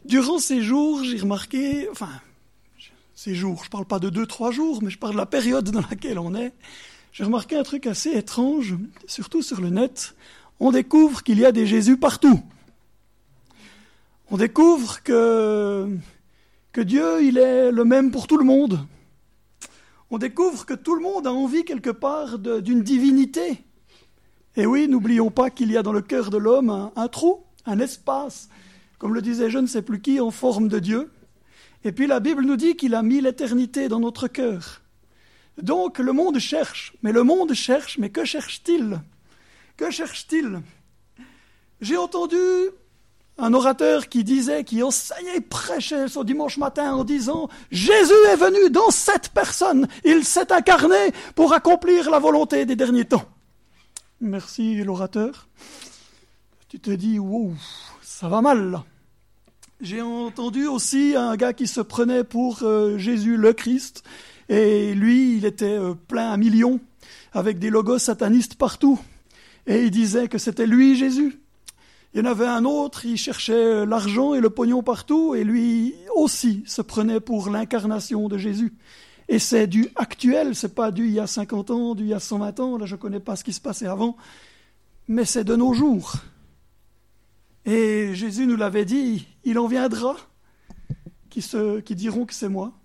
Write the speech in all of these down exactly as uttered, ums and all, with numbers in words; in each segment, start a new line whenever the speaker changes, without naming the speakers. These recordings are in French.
durant ces jours, j'ai remarqué, enfin, ces jours, je ne parle pas de deux, trois jours, mais je parle de la période dans laquelle on est, j'ai remarqué un truc assez étrange, surtout sur le net. On découvre qu'il y a des Jésus partout. On découvre que, que Dieu, il est le même pour tout le monde. On découvre que tout le monde a envie quelque part de, d'une divinité. Et oui, n'oublions pas qu'il y a dans le cœur de l'homme un, un trou, un espace, comme le disait je ne sais plus qui, en forme de Dieu. Et puis la Bible nous dit qu'il a mis l'éternité dans notre cœur. Donc le monde cherche, mais le monde cherche, mais que cherche-t-il ? Que cherche-t-il ? J'ai entendu un orateur qui disait, qui enseignait, prêchait son dimanche matin en disant « Jésus est venu dans cette personne, il s'est incarné pour accomplir la volonté des derniers temps. » Merci l'orateur. Tu te dis « Wow, ça va mal là. » J'ai entendu aussi un gars qui se prenait pour euh, Jésus le Christ, et lui, il était euh, plein à millions, avec des logos satanistes partout, et il disait que c'était lui Jésus. Il y en avait un autre, il cherchait l'argent et le pognon partout, et lui aussi se prenait pour l'incarnation de Jésus. Et c'est du actuel, c'est pas du il y a cinquante ans, du il y a cent vingt ans, là je ne connais pas ce qui se passait avant, mais c'est de nos jours. Et Jésus nous l'avait dit, il en viendra qui, se, qui diront que c'est moi.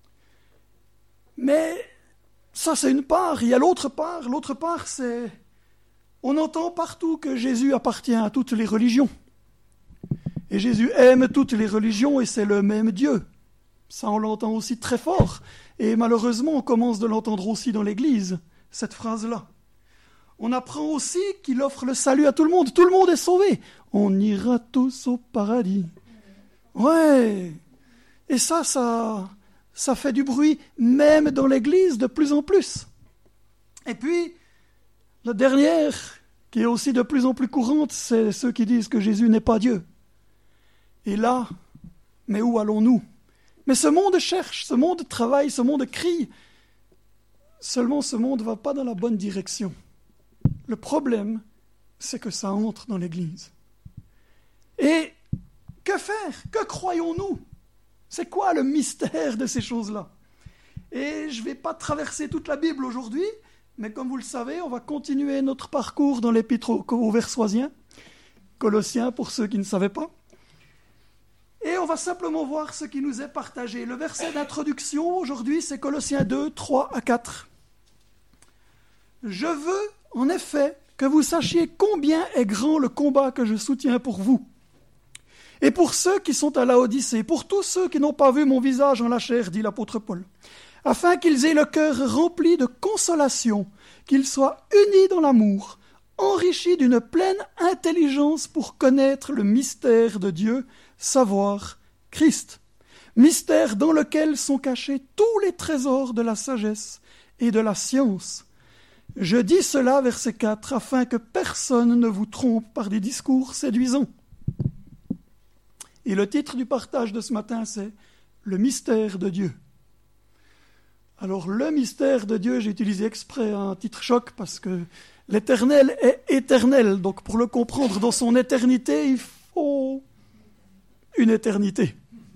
Mais ça c'est une part, il y a l'autre part, l'autre part c'est... On entend partout que Jésus appartient à toutes les religions. Et Jésus aime toutes les religions et c'est le même Dieu. Ça, on l'entend aussi très fort. Et malheureusement, on commence de l'entendre aussi dans l'Église, cette phrase-là. On apprend aussi qu'il offre le salut à tout le monde. Tout le monde est sauvé. On ira tous au paradis. Ouais. Et ça, ça, ça fait du bruit, même dans l'Église, de plus en plus. Et puis... La dernière, qui est aussi de plus en plus courante, c'est ceux qui disent que Jésus n'est pas Dieu. Et là, mais où allons-nous ? Mais ce monde cherche, ce monde travaille, ce monde crie. Seulement, ce monde ne va pas dans la bonne direction. Le problème, c'est que ça entre dans l'Église. Et que faire ? Que croyons-nous ? C'est quoi le mystère de ces choses-là ? Et je ne vais pas traverser toute la Bible aujourd'hui, mais comme vous le savez, on va continuer notre parcours dans l'épître aux Versoisiens, Colossiens pour ceux qui ne savaient pas. Et on va simplement voir ce qui nous est partagé. Le verset d'introduction aujourd'hui, c'est Colossiens deux, trois à quatre. « Je veux, en effet, que vous sachiez combien est grand le combat que je soutiens pour vous. Et pour ceux qui sont à Laodicée, pour tous ceux qui n'ont pas vu mon visage en la chair, dit l'apôtre Paul, afin qu'ils aient le cœur rempli de consolation, qu'ils soient unis dans l'amour, enrichis d'une pleine intelligence pour connaître le mystère de Dieu, savoir Christ, mystère dans lequel sont cachés tous les trésors de la sagesse et de la science. Je dis cela, verset quatre, afin que personne ne vous trompe par des discours séduisants. » Et le titre du partage de ce matin, c'est « Le mystère de Dieu ». Alors, le mystère de Dieu, j'ai utilisé exprès un titre choc parce que l'éternel est éternel. Donc, pour le comprendre dans son éternité, il faut une éternité.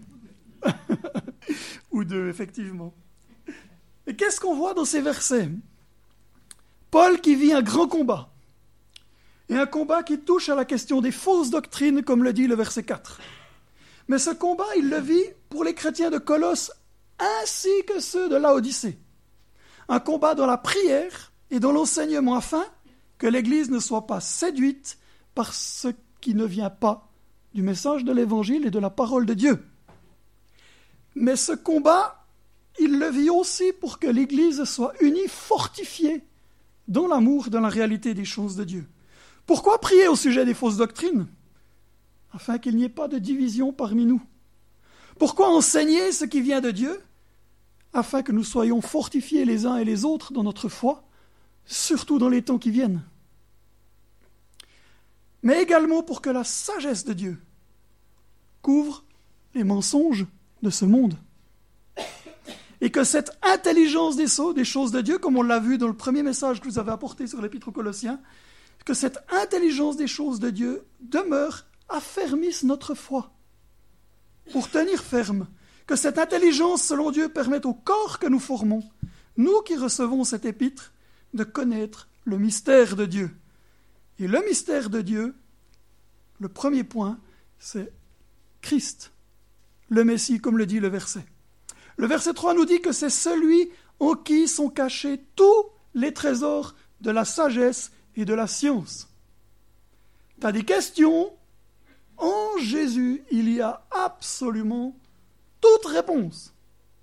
Ou deux, effectivement. Et qu'est-ce qu'on voit dans ces versets ? Paul qui vit un grand combat. Et un combat qui touche à la question des fausses doctrines, comme le dit le verset quatre. Mais ce combat, il le vit pour les chrétiens de Colosse ainsi que ceux de Laodicée. Un combat dans la prière et dans l'enseignement afin que l'Église ne soit pas séduite par ce qui ne vient pas du message de l'Évangile et de la parole de Dieu. Mais ce combat, il le vit aussi pour que l'Église soit unie, fortifiée dans l'amour, dans la réalité des choses de Dieu. Pourquoi prier au sujet des fausses doctrines ? Afin qu'il n'y ait pas de division parmi nous. Pourquoi enseigner ce qui vient de Dieu ? Afin que nous soyons fortifiés les uns et les autres dans notre foi, surtout dans les temps qui viennent. Mais également pour que la sagesse de Dieu couvre les mensonges de ce monde. Et que cette intelligence des choses de Dieu, comme on l'a vu dans le premier message que vous avez apporté sur l'Épître aux Colossiens, que cette intelligence des choses de Dieu demeure, affermisse notre foi. pour tenir ferme, que cette intelligence selon Dieu permette au corps que nous formons, nous qui recevons cet épître, de connaître le mystère de Dieu. Et le mystère de Dieu, le premier point, c'est Christ, le Messie, comme le dit le verset. Le verset trois nous dit que c'est celui en qui sont cachés tous les trésors de la sagesse et de la science. Tu as des questions? En Jésus, il y a absolument toute réponse.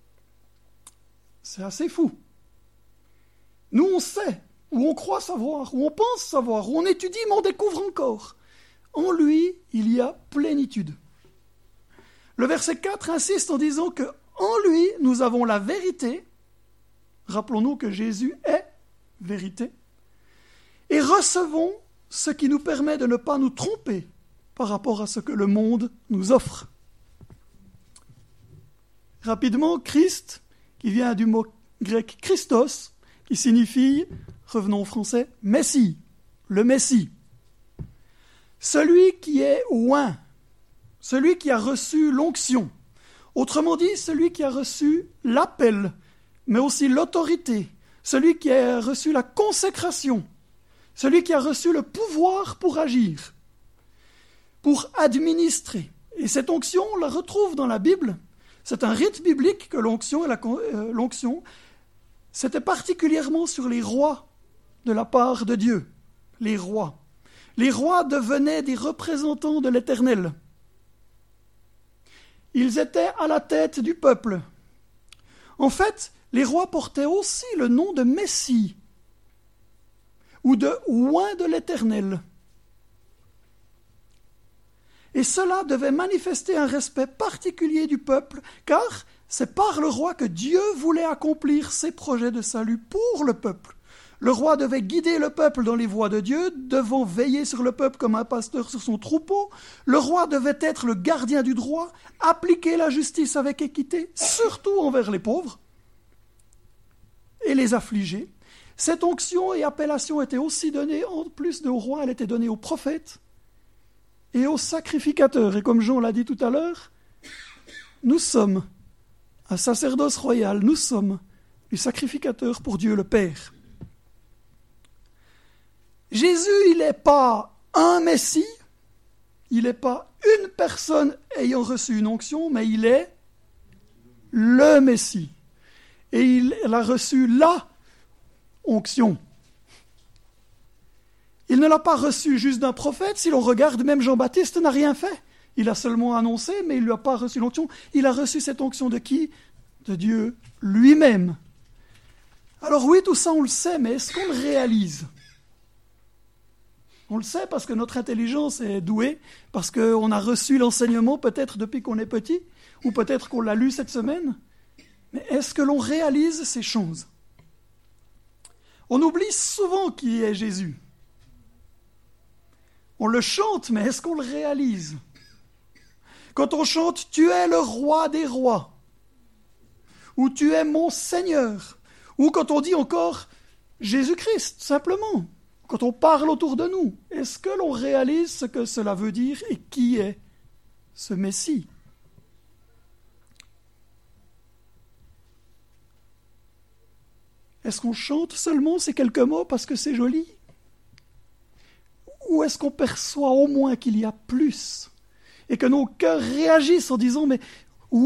C'est assez fou. Nous, on sait, ou on croit savoir, ou on pense savoir, ou on étudie, mais on découvre encore. En lui, il y a plénitude. Le verset quatre insiste en disant que en lui, nous avons la vérité. Rappelons-nous que Jésus est vérité. Et recevons ce qui nous permet de ne pas nous tromper par rapport à ce que le monde nous offre. Rapidement, Christ, qui vient du mot grec Christos, qui signifie, revenons au français, Messie, le Messie. Celui qui est oint, celui qui a reçu l'onction, autrement dit, celui qui a reçu l'appel, mais aussi l'autorité, celui qui a reçu la consécration, celui qui a reçu le pouvoir pour agir, pour administrer. Et cette onction, on la retrouve dans la Bible. C'est un rite biblique que l'onction, et la, euh, l'onction, c'était particulièrement sur les rois de la part de Dieu, les rois. Les rois devenaient des représentants de l'Éternel. Ils étaient à la tête du peuple. En fait, les rois portaient aussi le nom de Messie ou de oint de l'Éternel. Et cela devait manifester un respect particulier du peuple, car c'est par le roi que Dieu voulait accomplir ses projets de salut pour le peuple. Le roi devait guider le peuple dans les voies de Dieu, devant veiller sur le peuple comme un pasteur sur son troupeau. Le roi devait être le gardien du droit, appliquer la justice avec équité, surtout envers les pauvres et les affligés. Cette onction et appellation étaient aussi données, en plus de au roi, elle était donnée aux prophètes et aux sacrificateurs. Et comme Jean l'a dit tout à l'heure, nous sommes un sacerdoce royal, nous sommes les sacrificateurs pour Dieu le Père. Jésus, il n'est pas un Messie, il n'est pas une personne ayant reçu une onction, mais il est le Messie. Et il a reçu la onction. Il ne l'a pas reçu juste d'un prophète. Si l'on regarde, même Jean-Baptiste n'a rien fait. Il a seulement annoncé, mais il ne lui a pas reçu l'onction. Il a reçu cette onction de qui? De Dieu lui-même. Alors oui, tout ça on le sait, mais est-ce qu'on le réalise? On le sait parce que notre intelligence est douée, parce qu'on a reçu l'enseignement peut-être depuis qu'on est petit, ou peut-être qu'on l'a lu cette semaine. Mais est-ce que l'on réalise ces choses? On oublie souvent qui est Jésus. On le chante, mais est-ce qu'on le réalise? Quand on chante « Tu es le roi des rois » ou « Tu es mon Seigneur » ou quand on dit encore « Jésus-Christ » simplement, quand on parle autour de nous, est-ce que l'on réalise ce que cela veut dire et qui est ce Messie? Est-ce qu'on chante seulement ces quelques mots parce que c'est joli? Ou est-ce qu'on perçoit au moins qu'il y a plus et que nos cœurs réagissent en disant « mais oui ».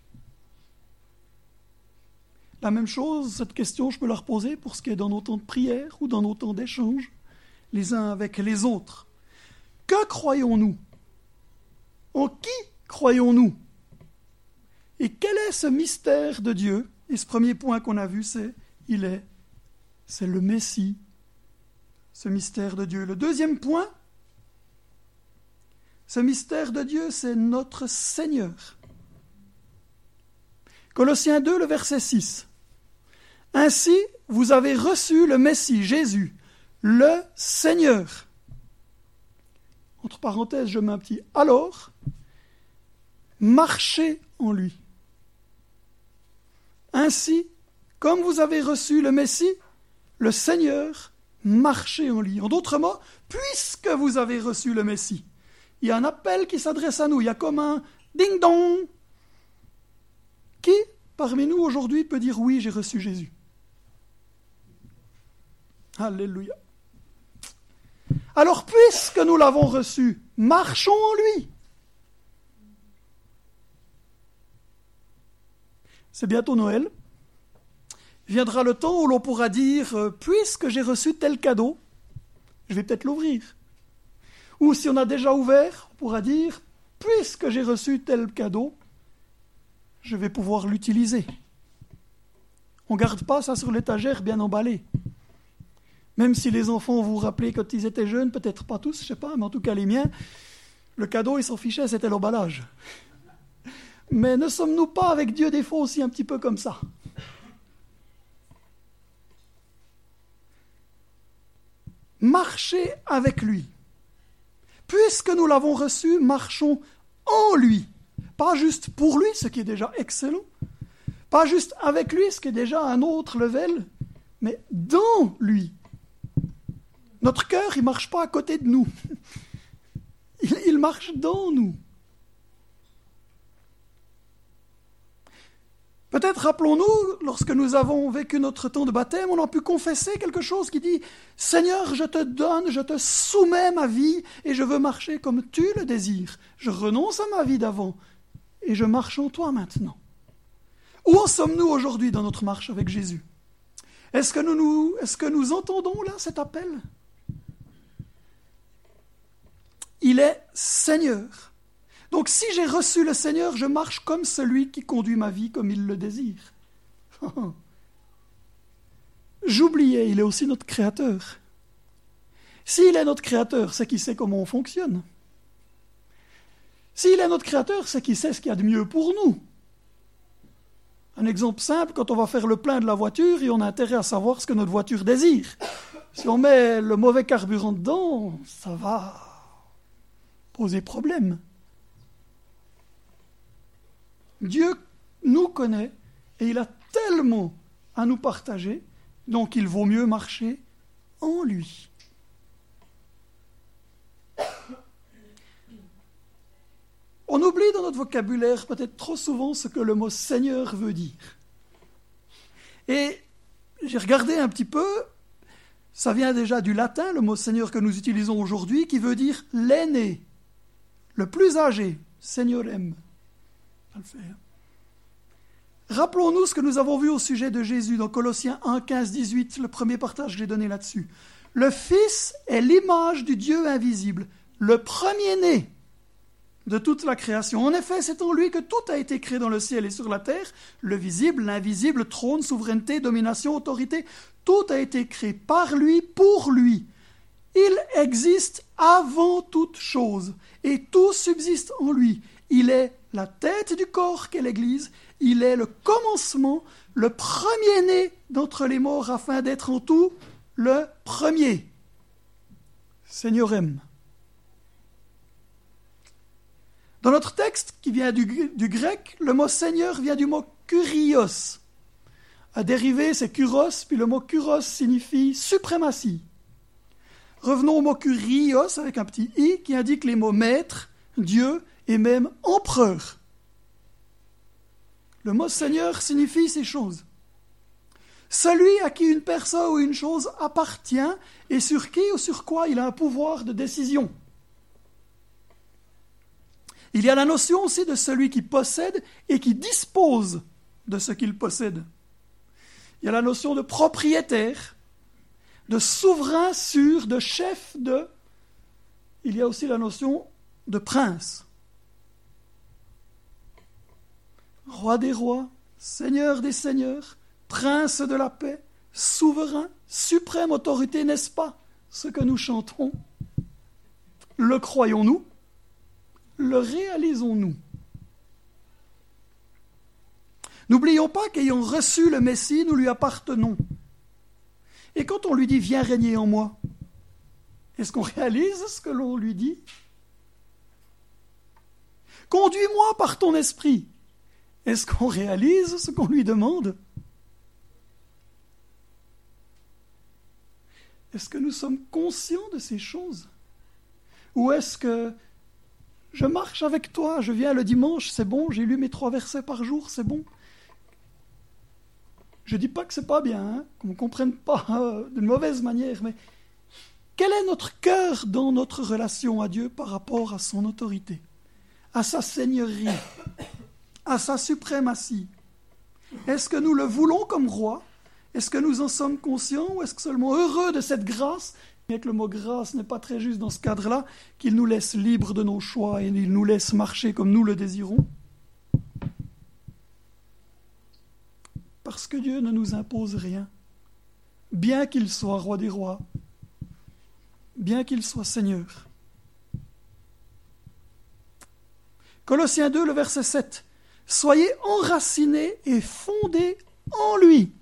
La même chose, cette question, je peux la reposer pour ce qui est dans nos temps de prière ou dans nos temps d'échange, les uns avec les autres. Que croyons-nous? En qui croyons-nous? Et quel est ce mystère de Dieu? Et ce premier point qu'on a vu, c'est il est, c'est le Messie, ce mystère de Dieu. Le deuxième point, ce mystère de Dieu, c'est notre Seigneur. Colossiens deux, le verset six. Ainsi, vous avez reçu le Messie, Jésus, le Seigneur. Entre parenthèses, je mets un petit « alors », marchez en lui. Ainsi, comme vous avez reçu le Messie, le Seigneur, marchez en lui. En d'autres mots, puisque vous avez reçu le Messie, il y a un appel qui s'adresse à nous. Il y a comme un, Ding dong! Qui parmi nous aujourd'hui peut dire oui, j'ai reçu Jésus? Alléluia. Alors, puisque nous l'avons reçu, marchons en lui. C'est bientôt Noël. Viendra le temps où l'on pourra dire euh, « Puisque j'ai reçu tel cadeau, je vais peut-être l'ouvrir. » Ou si on a déjà ouvert, on pourra dire « Puisque j'ai reçu tel cadeau, je vais pouvoir l'utiliser. » On ne garde pas ça sur l'étagère bien emballé. Même si les enfants vous rappelaient quand ils étaient jeunes, peut-être pas tous, je ne sais pas, mais en tout cas les miens, le cadeau, ils s'en fichaient, c'était l'emballage. Mais ne sommes-nous pas avec Dieu des fois aussi un petit peu comme ça? Marchez avec lui. Puisque nous l'avons reçu, marchons en lui. Pas juste pour lui, ce qui est déjà excellent. Pas juste avec lui, ce qui est déjà un autre level, mais dans lui. Notre cœur, il ne marche pas à côté de nous. Il, il marche dans nous. Peut-être rappelons-nous, lorsque nous avons vécu notre temps de baptême, on a pu confesser quelque chose qui dit « Seigneur, je te donne, je te soumets ma vie et je veux marcher comme tu le désires. Je renonce à ma vie d'avant et je marche en toi maintenant. » Où en sommes-nous aujourd'hui dans notre marche avec Jésus? Est-ce que nous, nous, est-ce que nous entendons là cet appel? Il est Seigneur. Donc si j'ai reçu le Seigneur, je marche comme celui qui conduit ma vie comme il le désire. J'oubliais, il est aussi notre Créateur. S'il est notre Créateur, c'est qu'il sait comment on fonctionne. S'il est notre Créateur, c'est qu'il sait ce qu'il y a de mieux pour nous. Un exemple simple, quand on va faire le plein de la voiture, et on a intérêt à savoir ce que notre voiture désire. Si on met le mauvais carburant dedans, ça va poser problème. Dieu nous connaît et il a tellement à nous partager, donc il vaut mieux marcher en lui. On oublie dans notre vocabulaire peut-être trop souvent ce que le mot Seigneur veut dire. Et j'ai regardé un petit peu, ça vient déjà du latin, le mot Seigneur que nous utilisons aujourd'hui, qui veut dire l'aîné, le plus âgé, Seniorem. Je vais le faire. Rappelons-nous ce que nous avons vu au sujet de Jésus dans Colossiens un, quinze, dix-huit, le premier partage que j'ai donné là-dessus. Le Fils est l'image du Dieu invisible, le premier-né de toute la création. En effet, c'est en lui que tout a été créé dans le ciel et sur la terre, le visible, l'invisible, trône, souveraineté, domination, autorité, tout a été créé par lui, pour lui. Il existe avant toute chose, et tout subsiste en lui. Il est la tête du corps qu'est l'Église, il est le commencement, le premier-né d'entre les morts, afin d'être en tout le premier. Seigneur-aime. Dans notre texte, qui vient du, du grec, le mot Seigneur vient du mot kurios. À dérivé, c'est kuros, puis le mot kuros signifie suprématie. Revenons au mot kurios avec un petit i qui indique les mots maître, Dieu et même empereur. Le mot Seigneur signifie ces choses. Celui à qui une personne ou une chose appartient et sur qui ou sur quoi il a un pouvoir de décision. Il y a la notion aussi de celui qui possède et qui dispose de ce qu'il possède. Il y a la notion de propriétaire, de souverain sûr, de chef de... Il y a aussi la notion de prince. Roi des rois, seigneur des seigneurs, prince de la paix, souverain, suprême autorité, n'est-ce pas ce que nous chantons? Le croyons-nous? Le réalisons-nous? N'oublions pas qu'ayant reçu le Messie, nous lui appartenons. Et quand on lui dit « Viens régner en moi », est-ce qu'on réalise ce que l'on lui dit? « Conduis-moi par ton esprit », est-ce qu'on réalise ce qu'on lui demande? Est-ce que nous sommes conscients de ces choses? Ou est-ce que Je marche avec toi, je viens le dimanche, c'est bon, j'ai lu mes trois versets par jour, c'est bon. Je ne dis pas que c'est pas bien, hein, qu'on ne comprenne pas euh, d'une mauvaise manière, mais quel est notre cœur dans notre relation à Dieu par rapport à son autorité, à sa seigneurie, à sa suprématie? Est-ce que nous le voulons comme roi? Est-ce que nous en sommes conscients ou est-ce que seulement heureux de cette grâce, bien que le mot grâce n'est pas très juste dans ce cadre-là, qu'il nous laisse libres de nos choix et il nous laisse marcher comme nous le désirons? Parce que Dieu ne nous impose rien, bien qu'il soit roi des rois, bien qu'il soit Seigneur. Colossiens deux, le verset sept. « Soyez enracinés et fondés en lui,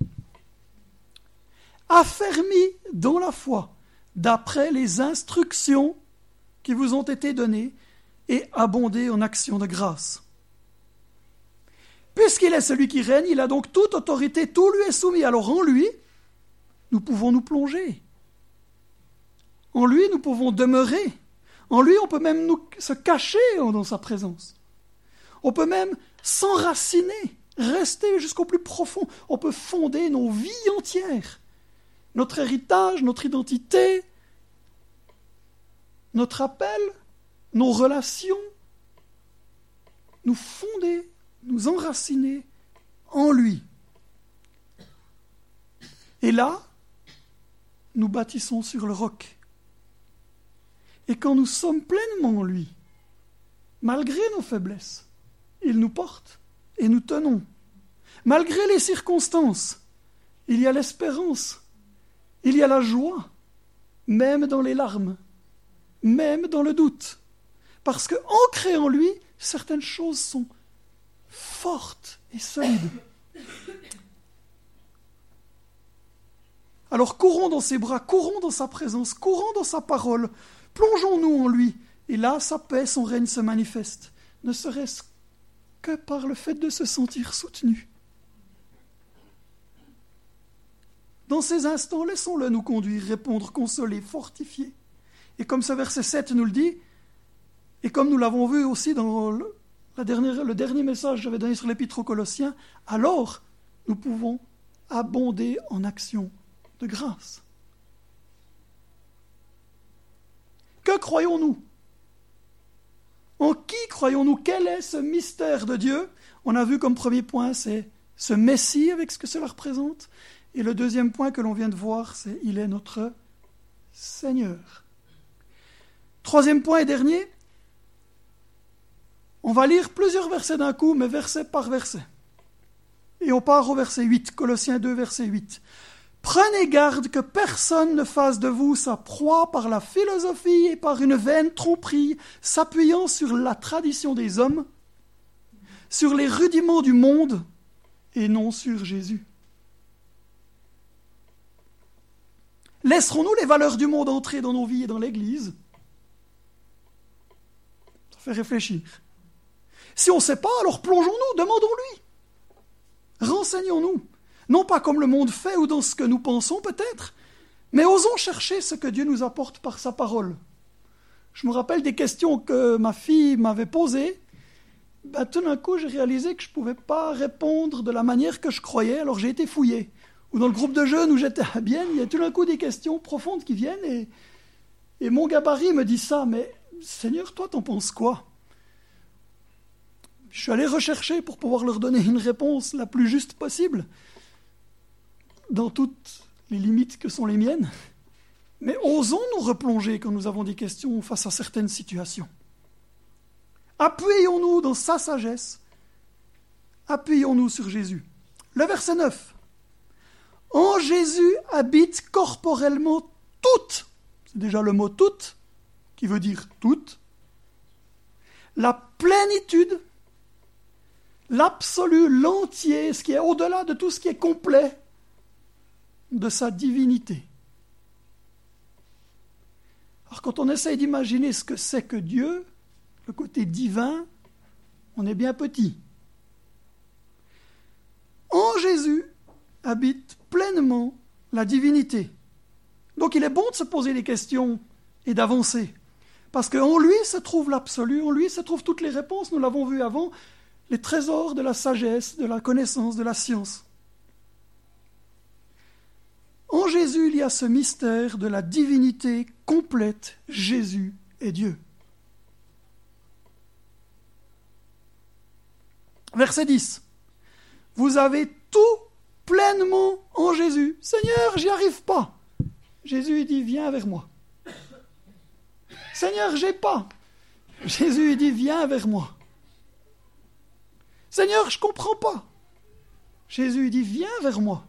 affermis dans la foi, d'après les instructions qui vous ont été données, et abondez en actions de grâce. » Puisqu'il est celui qui règne, il a donc toute autorité, tout lui est soumis. Alors en lui, nous pouvons nous plonger. En lui, nous pouvons demeurer. En lui, on peut même nous, se cacher dans sa présence. On peut même s'enraciner, rester jusqu'au plus profond. On peut fonder nos vies entières, notre héritage, notre identité, notre appel, nos relations, nous fonder, nous enraciner en lui. Et là, nous bâtissons sur le roc. Et quand nous sommes pleinement en lui, malgré nos faiblesses, il nous porte et nous tenons. Malgré les circonstances, il y a l'espérance, il y a la joie, même dans les larmes, même dans le doute. Parce qu'ancrées en lui, certaines choses sont fortes et solides. Alors courons dans ses bras, courons dans sa présence, courons dans sa parole, plongeons-nous en lui, et là, sa paix, son règne se manifeste, ne serait-ce que par le fait de se sentir soutenu. Dans ces instants, laissons-le nous conduire, répondre, consoler, fortifier. Et comme ce verset sept nous le dit, et comme nous l'avons vu aussi dans le, la dernière, le dernier message que j'avais donné sur l'Épître aux Colossiens, alors nous pouvons abonder en actions de grâce. Que croyons-nous? En qui croyons-nous? Quel est ce mystère de Dieu? On a vu comme premier point, c'est ce Messie avec ce que cela représente. Et le deuxième point que l'on vient de voir, c'est il est notre Seigneur. Troisième point et dernier, on va lire plusieurs versets d'un coup, mais verset par verset. Et on part au verset huit, Colossiens deux, verset huit. « Prenez garde que personne ne fasse de vous sa proie par la philosophie et par une vaine tromperie, s'appuyant sur la tradition des hommes, sur les rudiments du monde et non sur Jésus. Laisserons-nous les valeurs du monde entrer dans nos vies et dans l'Église? Ça fait réfléchir. Si on ne sait pas, alors plongeons-nous, demandons-lui. Renseignons-nous. Non pas comme le monde fait ou dans ce que nous pensons peut-être, mais osons chercher ce que Dieu nous apporte par sa parole. Je me rappelle des questions que ma fille m'avait posées. Ben, tout d'un coup, j'ai réalisé que je ne pouvais pas répondre de la manière que je croyais, alors j'ai été fouillé. Ou dans le groupe de jeunes où j'étais à Bienne, il y a tout d'un coup des questions profondes qui viennent et, et mon gabarit me dit ça, mais Seigneur, toi, t'en penses quoi? Je suis allé rechercher pour pouvoir leur donner une réponse la plus juste possible, dans toutes les limites que sont les miennes. Mais osons nous replonger quand nous avons des questions face à certaines situations. Appuyons-nous dans sa sagesse. Appuyons-nous sur Jésus. Le verset neuf. En Jésus habite corporellement toute, c'est déjà le mot toute, qui veut dire toute, la plénitude, l'absolu, l'entier, ce qui est au-delà de tout ce qui est complet, de sa divinité. Alors quand on essaye d'imaginer ce que c'est que Dieu, le côté divin, on est bien petit. En Jésus habite pleinement la divinité. Donc il est bon de se poser des questions et d'avancer. Parce qu'en lui se trouve l'absolu, en lui se trouvent toutes les réponses, nous l'avons vu avant, les trésors de la sagesse, de la connaissance, de la science. En Jésus, il y a ce mystère de la divinité complète. Jésus est Dieu. Verset dix. Vous avez tout pleinement en Jésus. Seigneur, j'y arrive pas. Jésus il dit, viens vers moi. Seigneur, j'ai pas. Jésus il dit, viens vers moi. Seigneur, je comprends pas. Jésus il dit, viens vers moi.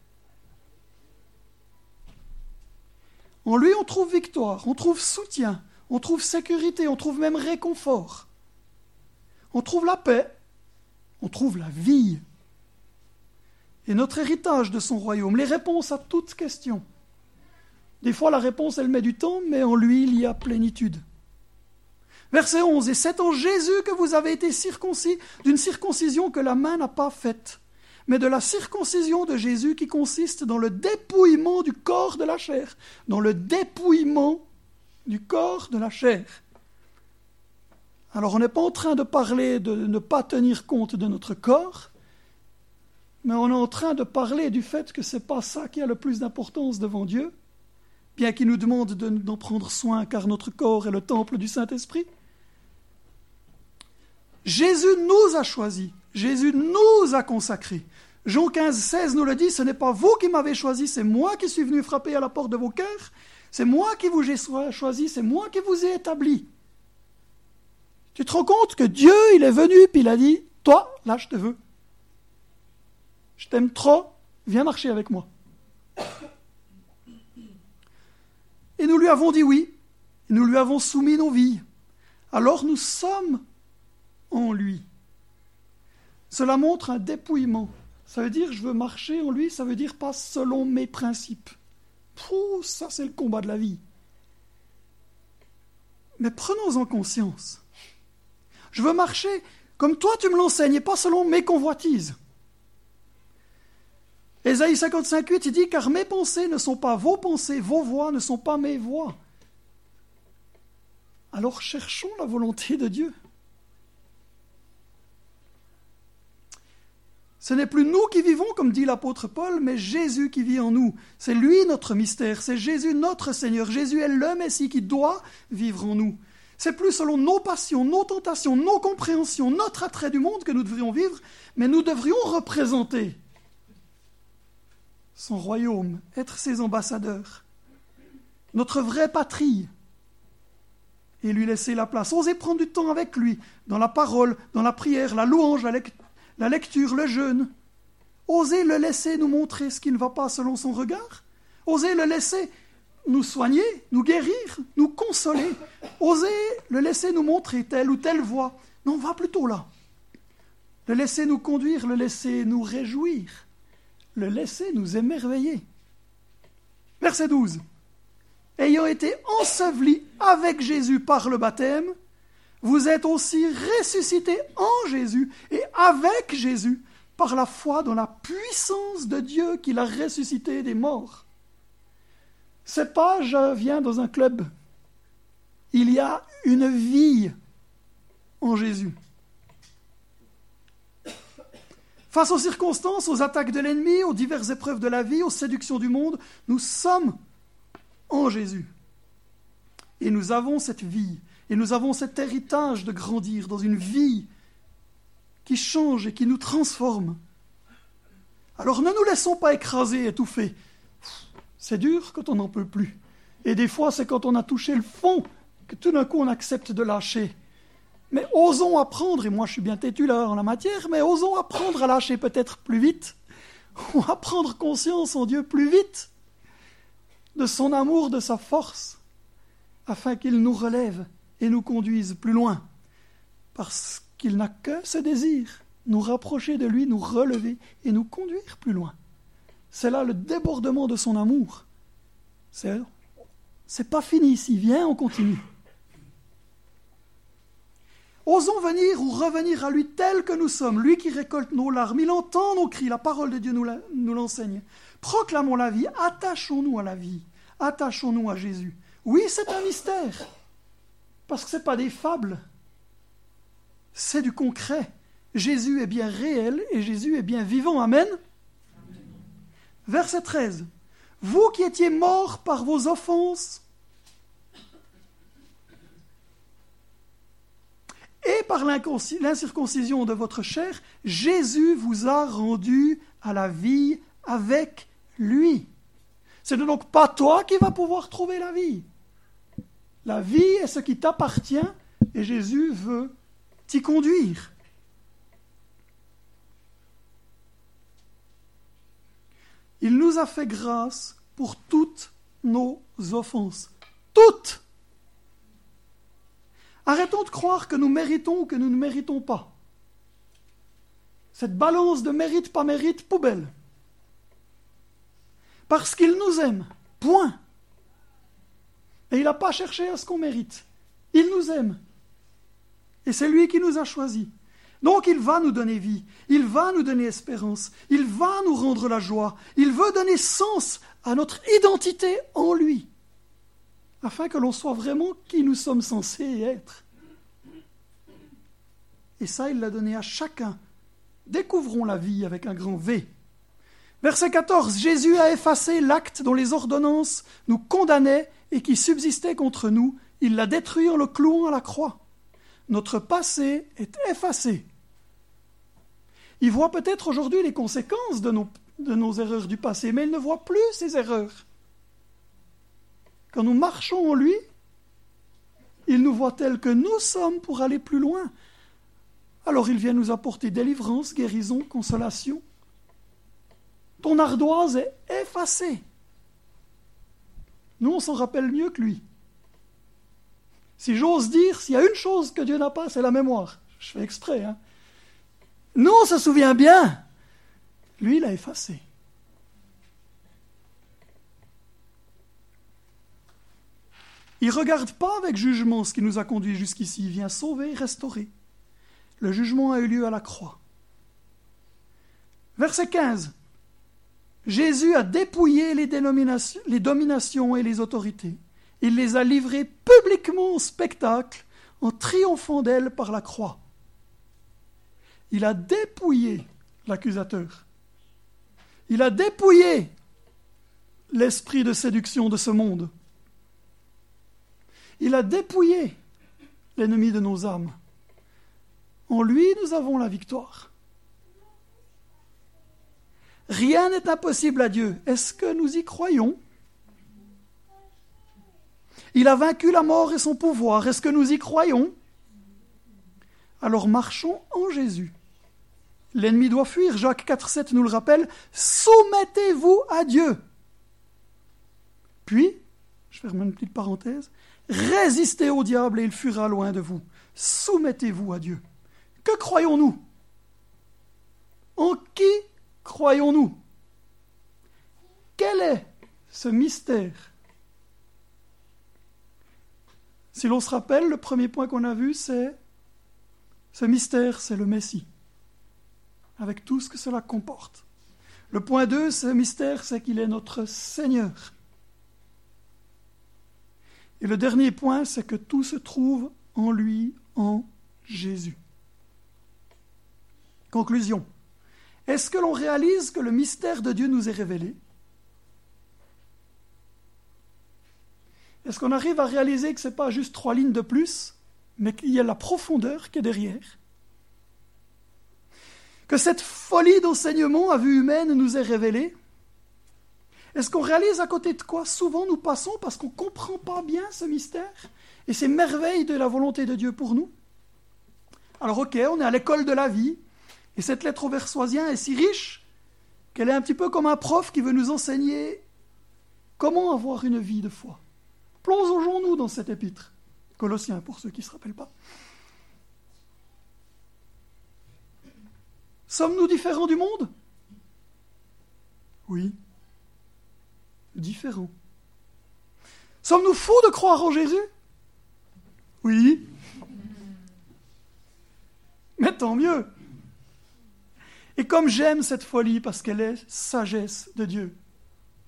En lui, on trouve victoire, on trouve soutien, on trouve sécurité, on trouve même réconfort. On trouve la paix, on trouve la vie. Et notre héritage de son royaume, les réponses à toutes questions. Des fois, la réponse, elle met du temps, mais en lui, il y a plénitude. Verset onze. « Et c'est en Jésus que vous avez été circoncis d'une circoncision que la main n'a pas faite, mais de la circoncision de Jésus qui consiste dans le dépouillement du corps de la chair. » Dans le dépouillement du corps de la chair. Alors, on n'est pas en train de parler de ne pas tenir compte de notre corps, mais on est en train de parler du fait que ce n'est pas ça qui a le plus d'importance devant Dieu, bien qu'il nous demande de, d'en prendre soin, car notre corps est le temple du Saint-Esprit. Jésus nous a choisis, Jésus nous a consacrés. Jean quinze, seize nous le dit, ce n'est pas vous qui m'avez choisi, c'est moi qui suis venu frapper à la porte de vos cœurs, c'est moi qui vous ai choisi, c'est moi qui vous ai établi. Tu te rends compte que Dieu, il est venu, puis il a dit, toi, là, je te veux. Je t'aime trop, viens marcher avec moi. Et nous lui avons dit oui, et nous lui avons soumis nos vies. Alors nous sommes en lui. Cela montre un dépouillement. Ça veut dire, je veux marcher en lui, ça veut dire pas selon mes principes. Pouh, ça c'est le combat de la vie. Mais prenons-en conscience. Je veux marcher comme toi tu me l'enseignes, et pas selon mes convoitises. Ésaïe cinquante-cinq, huit, il dit « Car mes pensées ne sont pas vos pensées, vos voix ne sont pas mes voix. » Alors cherchons la volonté de Dieu. Ce n'est plus nous qui vivons, comme dit l'apôtre Paul, mais Jésus qui vit en nous. C'est lui notre mystère, c'est Jésus notre Seigneur. Jésus est le Messie qui doit vivre en nous. C'est plus selon nos passions, nos tentations, nos compréhensions, notre attrait du monde que nous devrions vivre, mais nous devrions représenter son royaume, être ses ambassadeurs, notre vraie patrie, et lui laisser la place. Osez prendre du temps avec lui, dans la parole, dans la prière, la louange, la, lec- la lecture, le jeûne. Osez le laisser nous montrer ce qui ne va pas selon son regard. Osez le laisser nous soigner, nous guérir, nous consoler. Osez le laisser nous montrer telle ou telle voie. Non, va plutôt là. Le laisser nous conduire, le laisser nous réjouir. Le laisser nous émerveiller. Verset douze. Ayant été ensevelis avec Jésus par le baptême, vous êtes aussi ressuscités en Jésus et avec Jésus par la foi dans la puissance de Dieu qui l'a ressuscité des morts. C'est pas je viens dans un club. Il y a une vie en Jésus. Face aux circonstances, aux attaques de l'ennemi, aux diverses épreuves de la vie, aux séductions du monde, nous sommes en Jésus. Et nous avons cette vie, et nous avons cet héritage de grandir dans une vie qui change et qui nous transforme. Alors ne nous laissons pas écraser, étouffer. C'est dur quand on n'en peut plus. Et des fois, c'est quand on a touché le fond que tout d'un coup on accepte de lâcher. Mais osons apprendre, et moi je suis bien têtu là en la matière, mais osons apprendre à lâcher peut-être plus vite, ou à prendre conscience en Dieu plus vite de son amour, de sa force, afin qu'il nous relève et nous conduise plus loin. Parce qu'il n'a que ce désir, nous rapprocher de lui, nous relever et nous conduire plus loin. C'est là le débordement de son amour. C'est, c'est pas fini ici, viens, on continue. Osons venir ou revenir à lui tel que nous sommes, lui qui récolte nos larmes, il entend nos cris, la parole de Dieu nous, la, nous l'enseigne. Proclamons la vie, attachons-nous à la vie, attachons-nous à Jésus. Oui, c'est un mystère. Parce que ce n'est pas des fables, c'est du concret. Jésus est bien réel et Jésus est bien vivant. Amen. Amen. Verset treize. Vous qui étiez morts par vos offenses et par l'incirconcision de votre chair, Jésus vous a rendu à la vie avec lui. Ce n'est donc pas toi qui vas pouvoir trouver la vie. La vie est ce qui t'appartient et Jésus veut t'y conduire. Il nous a fait grâce pour toutes nos offenses. Toutes! Arrêtons de croire que nous méritons ou que nous ne méritons pas. Cette balance de mérite, pas mérite, poubelle. Parce qu'il nous aime. Point. Et il n'a pas cherché à ce qu'on mérite. Il nous aime. Et c'est lui qui nous a choisis. Donc il va nous donner vie, il va nous donner espérance, il va nous rendre la joie, il veut donner sens à notre identité en lui, afin que l'on soit vraiment qui nous sommes censés être. Et ça, il l'a donné à chacun. Découvrons la vie avec un grand V. Verset quatorze, Jésus a effacé l'acte dont les ordonnances nous condamnaient et qui subsistait contre nous, il l'a détruit en le clouant à la croix. Notre passé est effacé. Il voit peut-être aujourd'hui les conséquences de nos, de nos erreurs du passé, mais il ne voit plus ces erreurs. Quand nous marchons en lui, il nous voit tels que nous sommes pour aller plus loin. Alors il vient nous apporter délivrance, guérison, consolation. Ton ardoise est effacée. Nous, on s'en rappelle mieux que lui. Si j'ose dire, s'il y a une chose que Dieu n'a pas, c'est la mémoire. Je fais exprès. Hein. Nous, on se souvient bien. Lui, il a effacé. Il ne regarde pas avec jugement ce qui nous a conduits jusqu'ici. Il vient sauver, restaurer. Le jugement a eu lieu à la croix. Verset quinze. Jésus a dépouillé les, dénominations, les dominations et les autorités. Il les a livrées publiquement au spectacle en triomphant d'elles par la croix. Il a dépouillé l'accusateur. Il a dépouillé l'esprit de séduction de ce monde. Il a dépouillé l'ennemi de nos âmes. En lui, nous avons la victoire. Rien n'est impossible à Dieu. Est-ce que nous y croyons ? Il a vaincu la mort et son pouvoir. Est-ce que nous y croyons ? Alors marchons en Jésus. L'ennemi doit fuir. Jacques quatre sept nous le rappelle. Soumettez-vous à Dieu. Puis, je ferme une petite parenthèse, résistez au diable et il fuira loin de vous. Soumettez-vous à Dieu. Que croyons-nous ? En qui croyons-nous ? Quel est ce mystère ? Si l'on se rappelle, le premier point qu'on a vu, c'est ce mystère, c'est le Messie, avec tout ce que cela comporte. Le point deux, ce mystère, c'est qu'il est notre Seigneur. Et le dernier point, c'est que tout se trouve en lui, en Jésus. Conclusion. Est-ce que l'on réalise que le mystère de Dieu nous est révélé ? Est-ce qu'on arrive à réaliser que ce n'est pas juste trois lignes de plus, mais qu'il y a la profondeur qui est derrière ? Que cette folie d'enseignement à vue humaine nous est révélée ? Est-ce qu'on réalise à côté de quoi souvent nous passons parce qu'on ne comprend pas bien ce mystère et ces merveilles de la volonté de Dieu pour nous ? Alors ok, on est à l'école de la vie, et cette lettre aux Versoisiens est si riche qu'elle est un petit peu comme un prof qui veut nous enseigner comment avoir une vie de foi. Plongeons-nous dans cet épître. Colossiens, pour ceux qui ne se rappellent pas. Sommes-nous différents du monde ? Oui. Différents. Sommes-nous fous de croire en Jésus ? Oui. Mais tant mieux. Et comme j'aime cette folie parce qu'elle est sagesse de Dieu,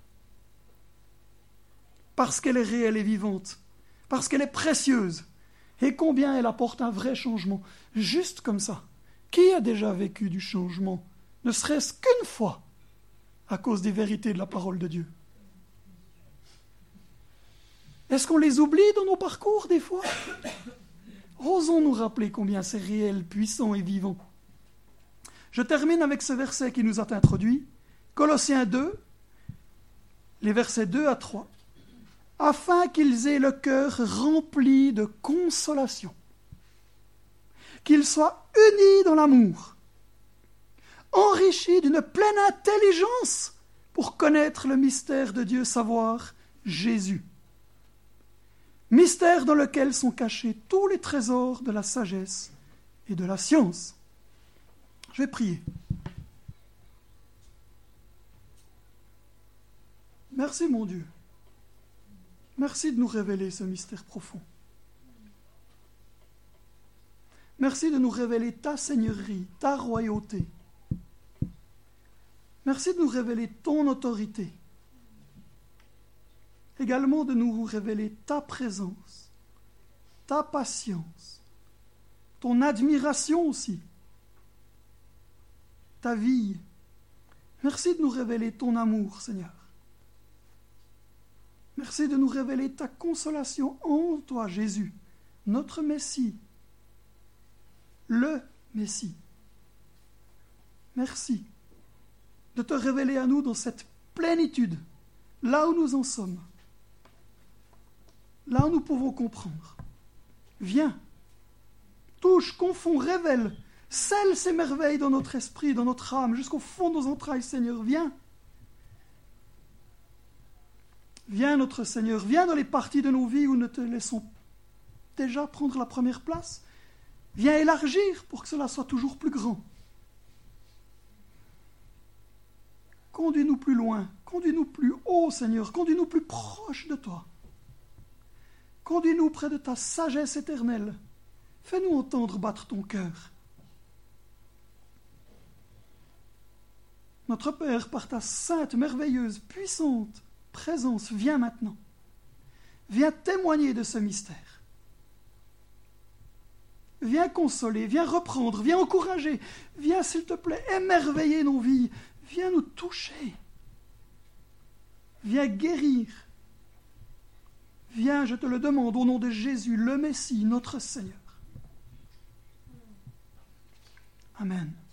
parce qu'elle est réelle et vivante, parce qu'elle est précieuse, et combien elle apporte un vrai changement. Juste comme ça. Qui a déjà vécu du changement, ne serait-ce qu'une fois, à cause des vérités de la parole de Dieu? Est-ce qu'on les oublie dans nos parcours des fois? Osons nous rappeler combien c'est réel, puissant et vivant. Je termine avec ce verset qui nous a introduit, Colossiens deux, les versets deux à trois. Afin qu'ils aient le cœur rempli de consolation, qu'ils soient unis dans l'amour, enrichis d'une pleine intelligence pour connaître le mystère de Dieu, savoir Jésus. Mystère dans lequel sont cachés tous les trésors de la sagesse et de la science. Je vais prier. Merci mon Dieu. Merci de nous révéler ce mystère profond. Merci de nous révéler ta seigneurie, ta royauté. Merci de nous révéler ton autorité. Également de nous révéler ta présence, ta patience, ton admiration aussi, ta vie. Merci de nous révéler ton amour, Seigneur. Merci de nous révéler ta consolation en toi, Jésus, notre Messie, le Messie. Merci de te révéler à nous dans cette plénitude, là où nous en sommes, là où nous pouvons comprendre. Viens, touche, confonds, révèle, scelle ces merveilles dans notre esprit, dans notre âme, jusqu'au fond de nos entrailles, Seigneur. Viens. Viens, notre Seigneur, viens dans les parties de nos vies où nous te laissons déjà prendre la première place. Viens élargir pour que cela soit toujours plus grand. Conduis-nous plus loin, conduis-nous plus haut, Seigneur, conduis-nous plus proche de toi. Conduis-nous près de ta sagesse éternelle. Fais-nous entendre battre ton cœur. Notre Père, par ta sainte, merveilleuse, puissante présence, viens maintenant. Viens témoigner de ce mystère. Viens consoler, viens reprendre, viens encourager. Viens, s'il te plaît, émerveiller nos vies. Viens nous toucher. Viens guérir. Viens, je te le demande, au nom de Jésus, le Messie, notre Seigneur. Amen.